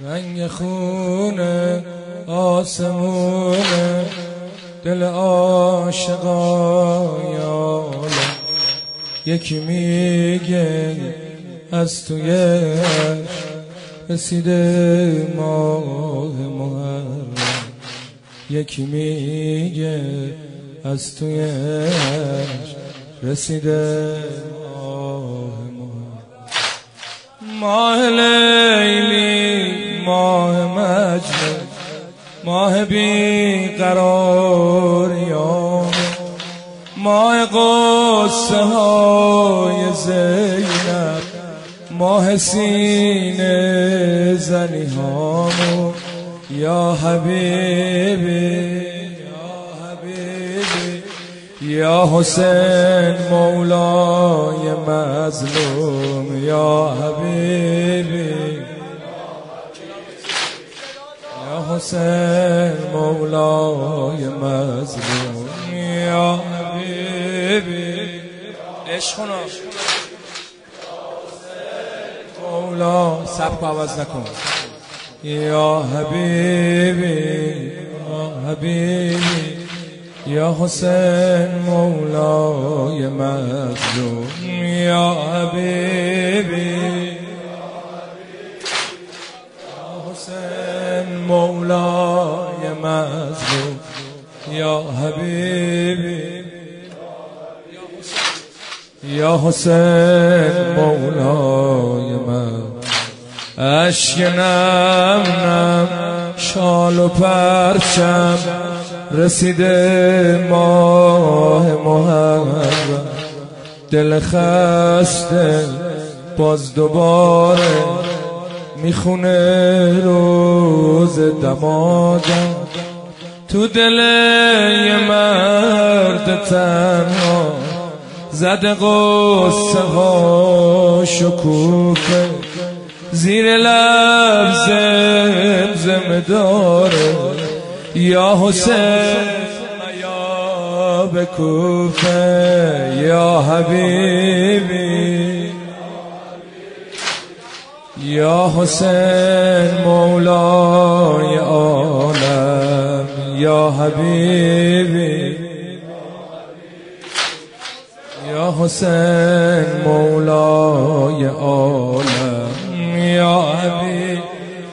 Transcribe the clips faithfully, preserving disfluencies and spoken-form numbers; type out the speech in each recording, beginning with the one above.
رنگ خونه آسمونه دل عاشقان یکی میگه از توی رسیده ماه محرم، یکی میگه از توی رسیده ماه محرم. ماه لیلی، ماه مجنون، ماه بیقراریام، ماه قصه های زینب، ماه سینه زنی هامو. یا حبیبی یا حبیبی یا حسین مولای مظلوم، یا حبیبی یا حسین مولای مظلوم، یا حبیبی عشقنا مولا. سبک عوض نکن. یا حبیبی یا حبیبی یا حسین مولای مظلوم، یا حبیبی یا حسین مولای مظلوم، یا حبیبی یا حسین مولای مظلوم. اشک نم نم شال و پرچم رسیده ماه محرم، دل خسته باز دوباره میخونه روز دمادم. تو دل یه مرد تنها زده قصه ها شکوفه، زیر لب زمزمه داره یا حسین یا به کوفه، یا حبیبی یا حسین مولای عالم، یا حبیبی یا حسین مولای عالم، یا حبیب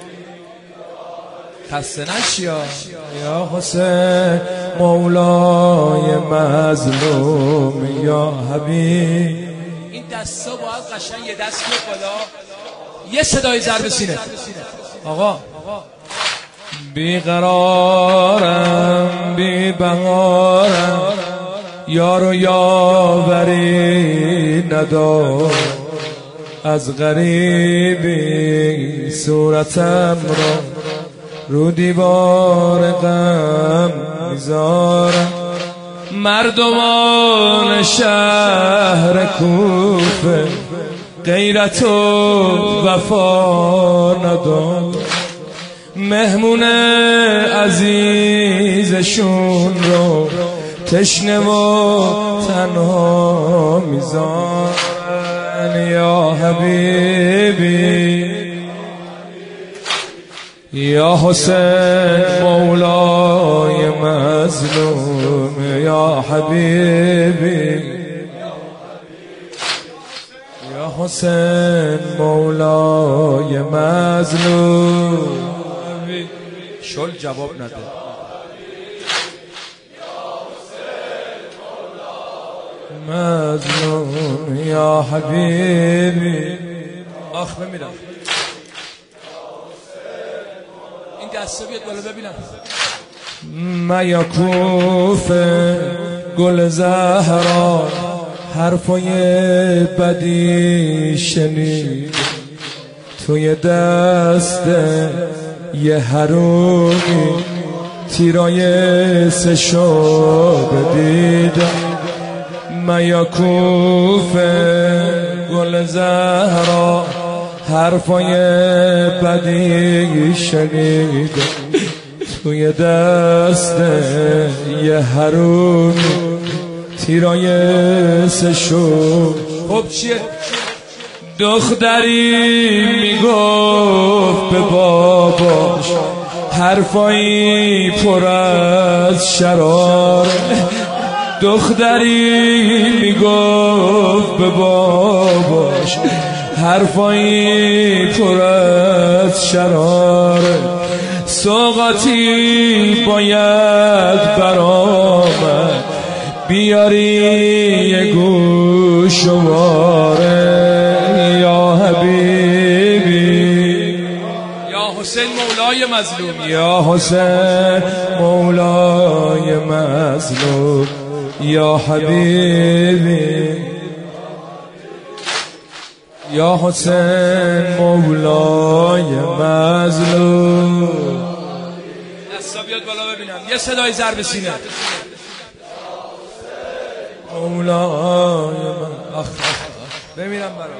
خسته نشیا، یا حسین مولای مظلوم، یا حبیب. این دستا باید قشنگ یه دست رو بالا، یه صدای ضرب سینه. آقا بیقرارم بی بهارم، یار و یاوری ندارم، از غریبی صورتم را رو دیوار غم میذارم. مردمان شهر کوفه غیرت و وفا ندارن، مهمون عزیزشون رو تشنه و تنها میذارن، یا حبیبی یا حسین مولای مظلوم، یا حبیبی یا حسین مولای مظلوم. شل جواب نده. مظلوم یا حبیبی. آخ بمیرم. این دسته بیاد بالا ببینم. میا کوفه گل زهرا حرفای بدی شنید، توی دست یه حرومی تیرای سشو بدیدم. میا کوفه گل زهرا حرفای بدی شنیدم، توی دست یه حرومی تیرای سشو. خب چیه؟ دختری میگفت به با باش، حرفایی پر از شرار. دختری میگفت به باباش، حرفایی پر از شرار. سوغاتی باید برآمد، بیاری یه گوشواره. یا حبیبی یا حسین مولای مظلوم، یا حسین مولای مظلوم. یا حبیبی یا حسین مولای مظلوم. دستا بیاد بالا ببینم، یه صدای ضرب سینه. مولای من اخ ببینم برام.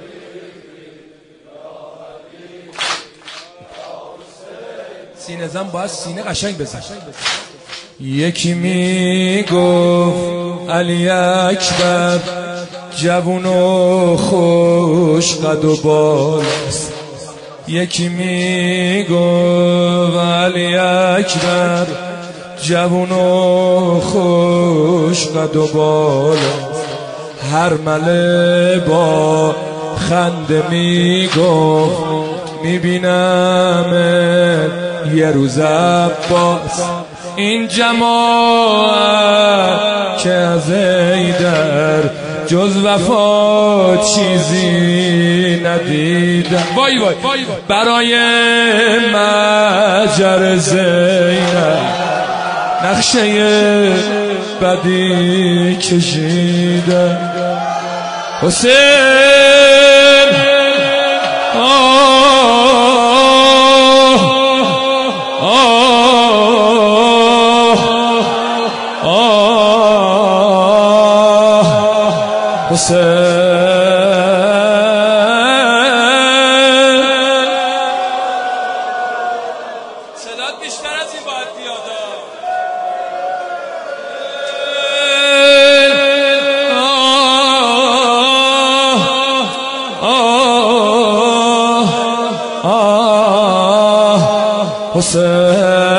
سینه زن باید سینه قشنگ بزن. یکی میگفت علی اکبر جوون و خوش قد و بالاست. یکی میگفت علی اکبر جوون و خوش قد و بالاست. هر مله با خنده میگفت میبینم یه روز عباس. این جماعت که از ایدر جز وفا چیزی ندیدم. وای وای برای مجر زینب نقشه بدی کشیدم. حسین صدات بیشتر از این باید بیادا. حسین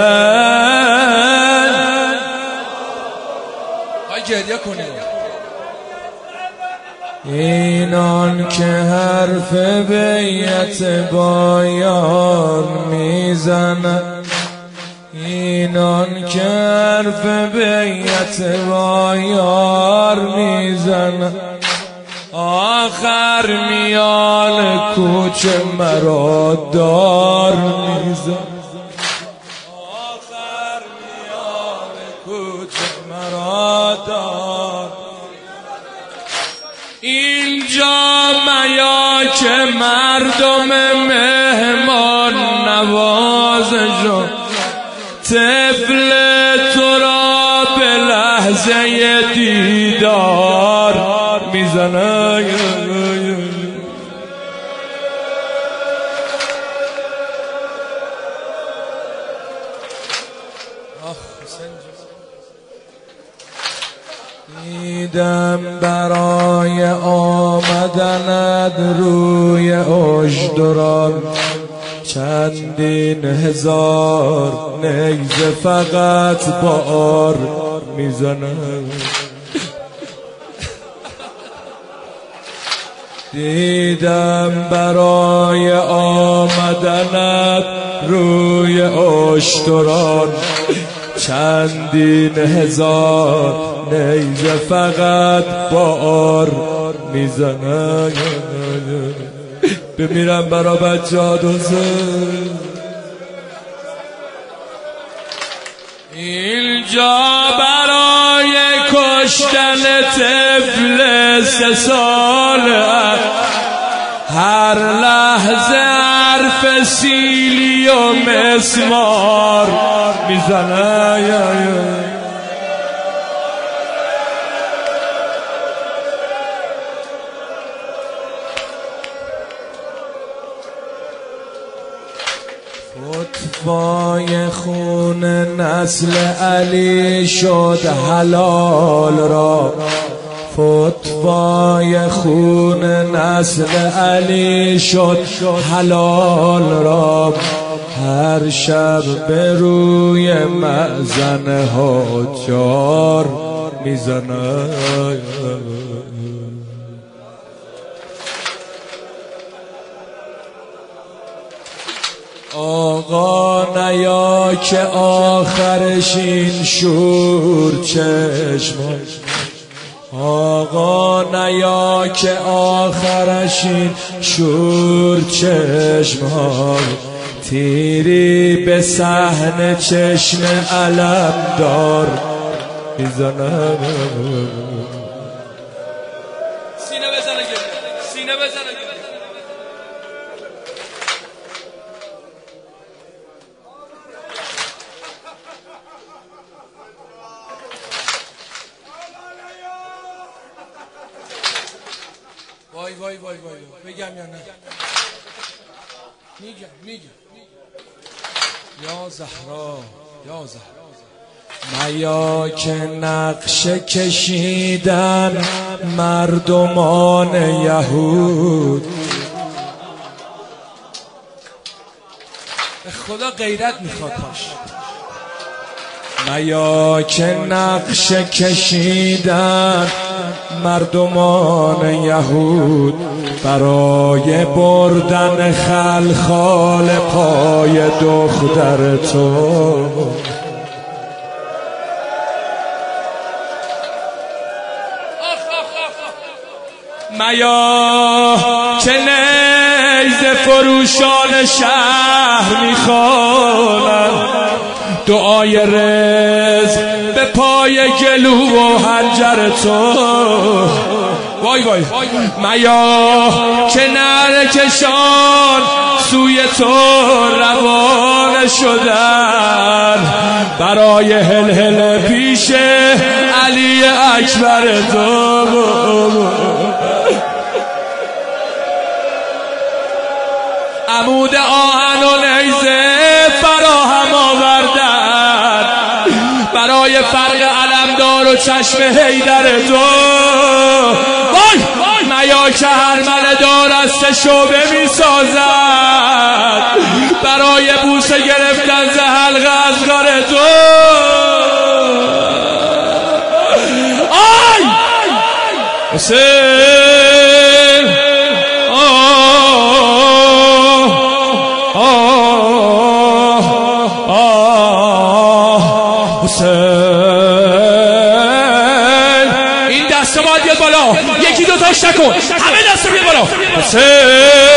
های گریه کنید. اینان که حرف بیعت با یار میزنن، اینان که حرف بیعت با یار میزنن، آخر میان کوچه مرا دار میزنن. آخر میان کوچه مرا دار. اینجا میا که مردم مهمان نوازشون طفل تو را به لحظه دیدار میزنه. دیدم برای آمدنت روی اشتران چندین هزار نیزه فقط بار میزنه. دیدم برای آمدنت روی اشتران چندین هزار نیزه فقط بار میزنه. بمیرم برا بچه ها دوزه. اینجا برای کشتن طفل سه ساله هر لحظه حرف سیلی و مسمار میزنه. فتوای خون نسل علی شد حلال را، فتوای خون نسل علی شد حلال را. هر شب به روی مأذن حجار میزنه. آقا نیا که آخرش این شور چشم، آقا نیا که آخرش این شور چشم ها، تیری به صحن چشم علمدار میزنه. سینه بزنه سینه بزنه. وای وای وای وای بگم یا نه؟ میگم میگم یا زهرا یا زهرا. میا که نقشه کشیدن مردمان یهود، به خدا غیرت میخواد هاش. میا که نقشه کشیدن مردمان یهود، برای بردن خلخال پای دختر تو. میا که نیزه فروشان شهر میخوانن دعای رزق به پای گلو و حنجر تو. وای وای میا که نرکشان سوی تو روانه شدن برای هلهله پیش علی اکبر تو. عمود آهن و نیزه فراهم آوردن برای فرق علمدار و چشم حیدر تو. وای میا که هرمله دار از شعبه می سازد برای بوسه گرفتن ز حلقه از غار تو. آی حسین این دسته باید بیاد بالا، یکی دو تاش نکن، همه دسته بیاد بالا. حسین